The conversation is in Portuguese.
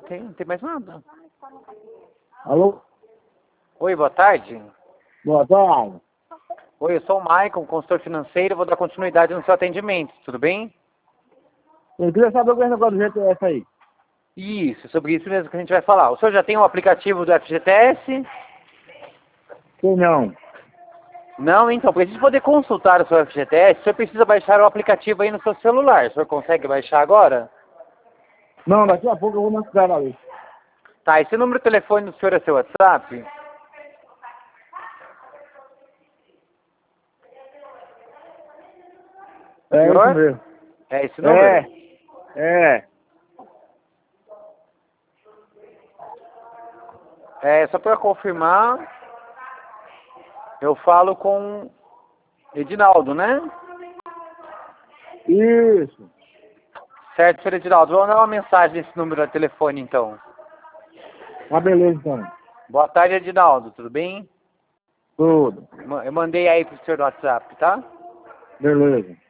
tem mais nada. Alô? Oi, boa tarde. Boa tarde. Oi, eu sou o Maicon, consultor financeiro, vou dar continuidade no seu atendimento, tudo bem? Eu queria saber o que é esse negócio do GTS aí. Isso, sobre isso mesmo que a gente vai falar. O senhor já tem o aplicativo do FGTS? Sei não. Não, então, para a gente poder consultar o seu FGTS, o senhor precisa baixar o aplicativo aí no seu celular. O senhor consegue baixar agora? Não, daqui a pouco eu vou na cidade ali. Tá, esse número de telefone do senhor é seu WhatsApp? É isso Senhor? mesmo. É esse número? É. Só para confirmar, eu falo com Edinaldo, né? Isso. Certo, senhor Edinaldo. Vou mandar uma mensagem nesse número de telefone, então. Tá beleza, então. Boa tarde, Edinaldo. Tudo bem? Tudo. Eu mandei aí pro senhor no WhatsApp, tá? Beleza.